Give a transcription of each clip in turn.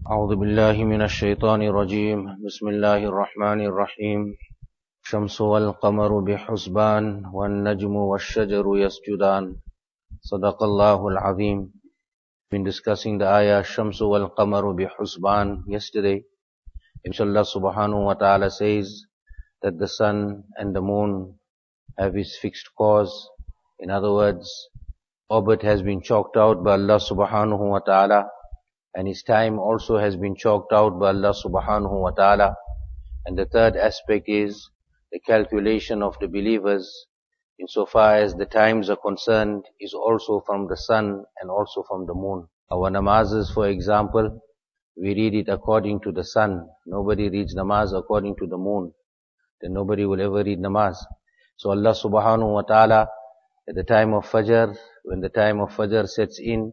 أعوذ بالله من الشيطان الرجيم بسم الله الرحمن الرحيم الشمس والقمر بحسبان والنجم والشجر يسجدان صدق الله العظيم. Been discussing the ayah الشمس والقمر بحسبان yesterday. Inshallah subhanahu wa ta'ala says that the sun and the moon have its fixed course. In other words, orbit has been chalked out by Allah subhanahu wa ta'ala, and his time also has been chalked out by Allah subhanahu wa ta'ala. And the third aspect is the calculation of the believers insofar as the times are concerned is also from the sun and also from the moon. Our namazes, for example, we read it according to the sun. Nobody reads namaz according to the moon. Then nobody will ever read namaz. So Allah subhanahu wa ta'ala, at the time of Fajr, when the time of Fajr sets in,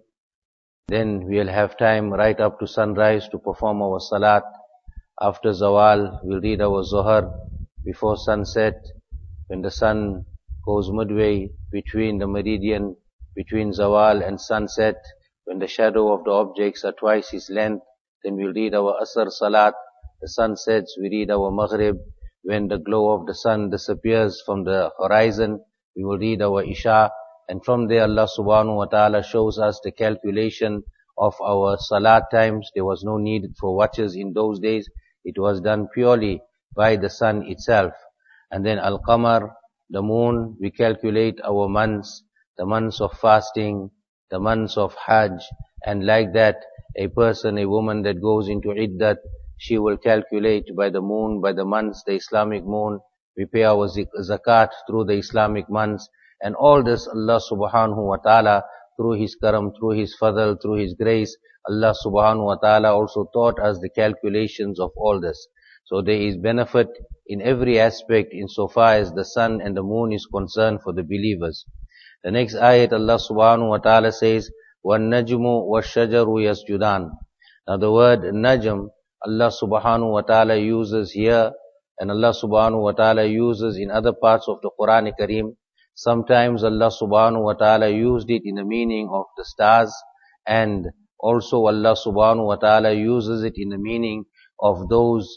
then we'll have time right up to sunrise to perform our salat. After Zawal, we'll read our Zuhr. Before sunset, when the sun goes midway between the meridian, between Zawal and sunset, when the shadow of the objects are twice its length, then we'll read our Asr Salat. The sun sets, we read our Maghrib. When the glow of the sun disappears from the horizon, we will read our Isha. And from there Allah subhanahu wa ta'ala shows us the calculation of our salat times. There was no need for watches in those days. It was done purely by the sun itself. And then Al-Qamar, the moon, we calculate our months, the months of fasting, the months of Hajj. And like that, a person, a woman that goes into Iddat, she will calculate by the moon, by the months, the Islamic moon. We pay our zakat through the Islamic months. And all this Allah subhanahu wa ta'ala, through His karam, through His fadl, through His grace, Allah subhanahu wa ta'ala also taught us the calculations of all this. So there is benefit in every aspect insofar as the sun and the moon is concerned for the believers. The next ayat Allah subhanahu wa ta'ala says, وَالنَّجْمُ وَالشَّجَرُ يَسْجُدَانِ. Now the word najm, Allah subhanahu wa ta'ala uses here, and Allah subhanahu wa ta'ala uses in other parts of the Quran Kareem. Sometimes Allah subhanahu wa ta'ala used it in the meaning of the stars, and also Allah subhanahu wa ta'ala uses it in the meaning of those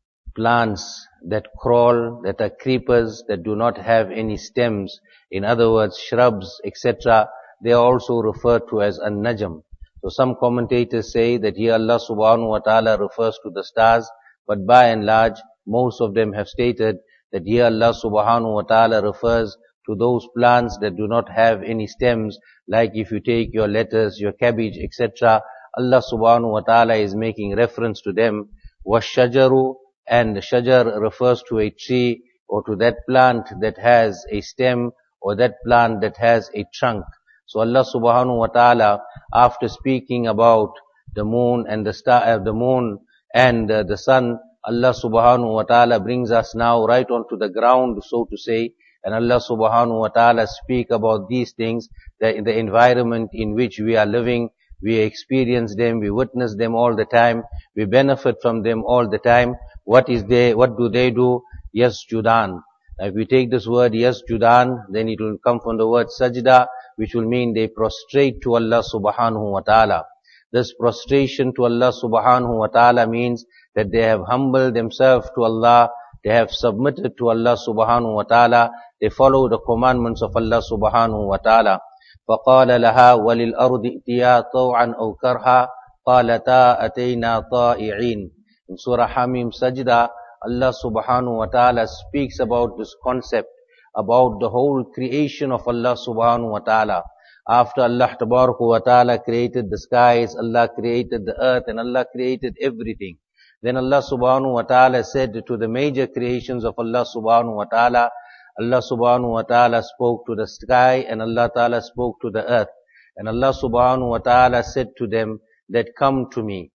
plants that crawl, that are creepers, that do not have any stems. In other words, shrubs, etc. They are also referred to as an-najm. So some commentators say that here Allah subhanahu wa ta'ala refers to the stars, but by and large, most of them have stated that here Allah subhanahu wa ta'ala refers to those plants that do not have any stems, like if you take your lettuce, your cabbage, etc. Allah subhanahu wa ta'ala is making reference to them. وَالشَّجَرُ, and shajar refers to a tree or to that plant that has a stem or that plant that has a trunk. So Allah subhanahu wa ta'ala, after speaking about the moon and the star, the moon and the sun, Allah subhanahu wa ta'ala brings us now right onto the ground, so to say. And Allah subhanahu wa ta'ala speak about these things, that in the environment in which we are living, we experience them, we witness them all the time, we benefit from them all the time. What do they do? Yasjudan. Now if we take this word yasjudan, then it will come from the word sajda, which will mean they prostrate to Allah subhanahu wa ta'ala. This prostration to Allah subhanahu wa ta'ala means that they have humbled themselves to Allah, they have submitted to Allah subhanahu wa ta'ala, they follow the commandments of Allah subhanahu wa ta'ala. فَقَالَ لَهَا وَلِلْأَرْضِ ائْتِيَا طَوْعًا أَوْ كَرْهًا قَالَتَا أَتَيْنَا طَائِعِينَ. In Surah Hamim Sajda, Allah subhanahu wa ta'ala speaks about this concept, about the whole creation of Allah subhanahu wa ta'ala. After Allah tabarak wa ta'ala created the skies, Allah created the earth, and Allah created everything. Then Allah subhanahu wa ta'ala said to the major creations of Allah subhanahu wa ta'ala, Allah subhanahu wa ta'ala spoke to the sky and Allah ta'ala spoke to the earth. And Allah subhanahu wa ta'ala said to them that come to me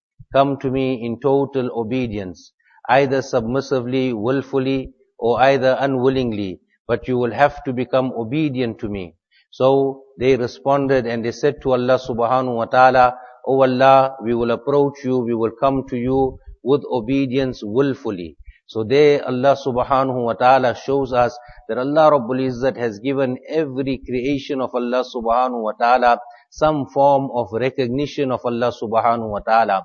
in total obedience, either submissively, willfully, or either unwillingly, but you will have to become obedient to me. So they responded and they said to Allah subhanahu wa ta'ala, O Allah, we will approach you, we will come to you with obedience willfully. So there Allah subhanahu wa ta'ala shows us that Allah Rabbul Izzat has given every creation of Allah subhanahu wa ta'ala some form of recognition of Allah subhanahu wa ta'ala.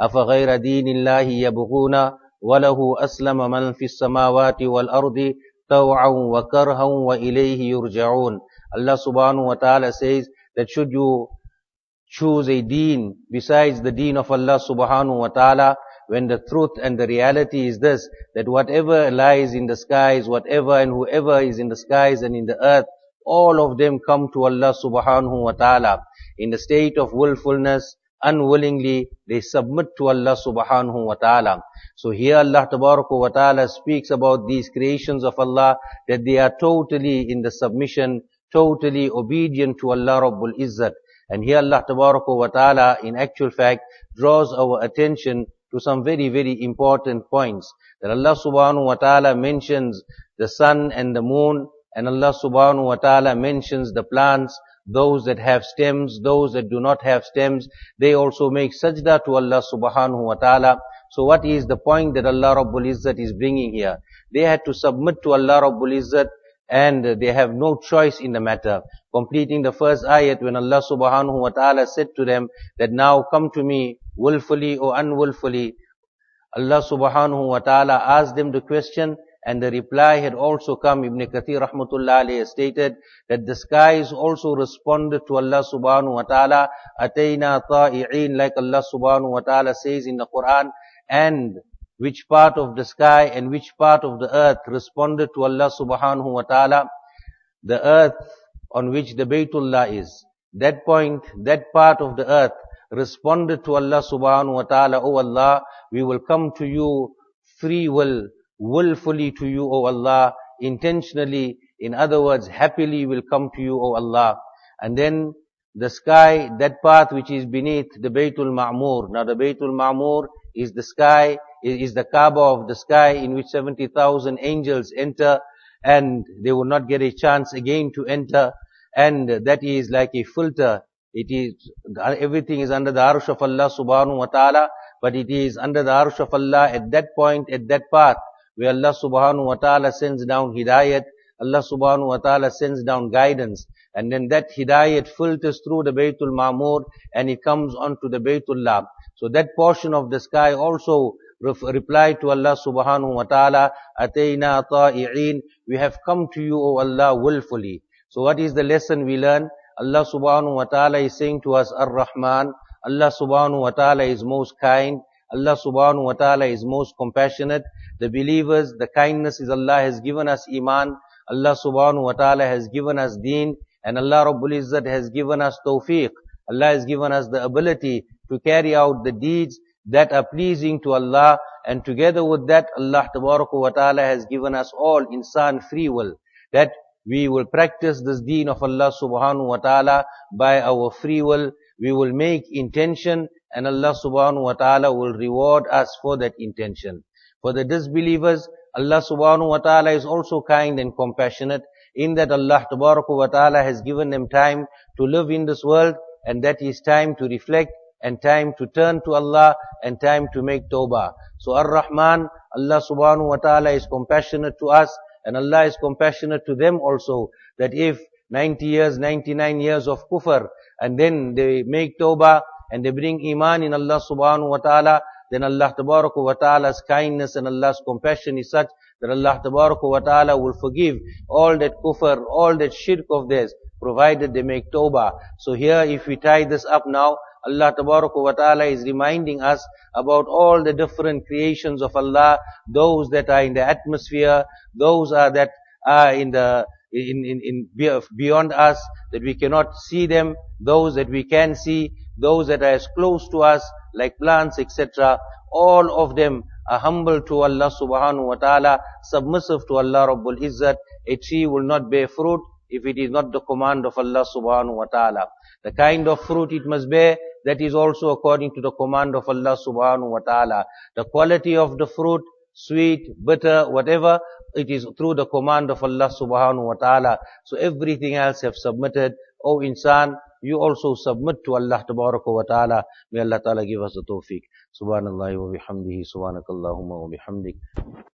أَفَغَيْرَ دِينِ اللَّهِ يَبْغُونَ وَلَهُ أَسْلَمَ مَنْ فِي السَّمَاوَاتِ وَالْأَرْضِ طَوْعًا وَكَرْهًا وَإِلَيْهِ يُرْجَعُونَ. Allah subhanahu wa ta'ala says that should you choose a deen besides the deen of Allah subhanahu wa ta'ala, when the truth and the reality is this, that whatever lies in the skies, whatever and whoever is in the skies and in the earth, all of them come to Allah subhanahu wa ta'ala. In the state of willfulness, unwillingly, they submit to Allah subhanahu wa ta'ala. So here Allah tabaraka wa ta'ala speaks about these creations of Allah, that they are totally in the submission, totally obedient to Allah Rabbul Izzat. And here Allah tabaraka wa ta'ala in actual fact draws our attention to some very, very important points. That Allah subhanahu wa ta'ala mentions the sun and the moon, and Allah subhanahu wa ta'ala mentions the plants, those that have stems, those that do not have stems. They also make sajda to Allah subhanahu wa ta'ala. So what is the point that Allah Rabbul Izzat is bringing here? They had to submit to Allah Rabbul Izzat, and they have no choice in the matter. Completing the first ayat, when Allah subhanahu wa ta'ala said to them that now come to me willfully or unwillfully, Allah subhanahu wa ta'ala asked them the question, and the reply had also come. Ibn Kathir rahmatullah alayhi stated that the skies also responded to Allah subhanahu wa ta'ala, atayna ta'i'in, like Allah subhanahu wa ta'ala says in the Quran. And which part of the sky and which part of the earth responded to Allah subhanahu wa ta'ala? The earth on which the Baytullah is. That point, that part of the earth responded to Allah subhanahu wa ta'ala, O Allah, we will come to you free will, willfully to you, O Allah, intentionally, in other words, happily will come to you, O Allah. And then the sky, that part which is beneath the Baytul Ma'mur. Now the Baytul Ma'mur is the sky, is the Kaaba of the sky, in which 70,000 angels enter, and they will not get a chance again to enter. And that is like a filter. It is, everything is under the arsh of Allah subhanahu wa ta'ala, but it is under the arsh of Allah at that point, at that path, where Allah subhanahu wa ta'ala sends down hidayat, Allah subhanahu wa ta'ala sends down guidance, and then that hidayat filters through the Baytul Ma'mur, and it comes onto the Baytullah. So that portion of the sky also replied to Allah subhanahu wa ta'ala, atayna ta'i'in, we have come to you, O Allah, willfully. So what is the lesson we learn? Allah subhanahu wa ta'ala is saying to us, Ar-Rahman, Allah subhanahu wa ta'ala is most kind, Allah subhanahu wa ta'ala is most compassionate. The believers, the kindness is Allah has given us iman, Allah subhanahu wa ta'ala has given us deen, and Allah Rabbul Izzat has given us tawfiq. Allah has given us the ability to carry out the deeds that are pleasing to Allah, and together with that, Allah tabaraka wa ta'ala has given us all insan free will, that we will practice this deen of Allah subhanahu wa ta'ala by our free will. We will make intention, and Allah subhanahu wa ta'ala will reward us for that intention. For the disbelievers, Allah subhanahu wa ta'ala is also kind and compassionate, in that Allah tabaraka wa ta'ala has given them time to live in this world, and that is time to reflect, and time to turn to Allah, and time to make tawbah. So Ar-Rahman, Allah subhanahu wa ta'ala is compassionate to us, and Allah is compassionate to them also, that if 90 years, 99 years of kufr, and then they make tawbah, and they bring iman in Allah subhanahu wa ta'ala, then Allah tabaraka wa ta'ala's kindness and Allah's compassion is such that Allah tabaraka wa ta'ala will forgive all that kufr, all that shirk of theirs, provided they make tawbah. So here, if we tie this up now, Allah tabaraka wa ta'ala is reminding us about all the different creations of Allah, those that are in the atmosphere, those are that are in the beyond us, that we cannot see them, those that we can see, those that are as close to us, like plants, etc. All of them are humble to Allah subhanahu wa ta'ala, submissive to Allah Rabbul Izzat. A tree will not bear fruit if it is not the command of Allah subhanahu wa ta'ala. The kind of fruit it must bear, that is also according to the command of Allah subhanahu wa ta'ala. The quality of the fruit, sweet, bitter, whatever, it is through the command of Allah subhanahu wa ta'ala. So everything else have submitted. O insan, you also submit to Allah tabaraka wa ta'ala. May Allah ta'ala give us the tawfiq. Subhanallah wa bihamdihi, subhanakallahumma wa bihamdik.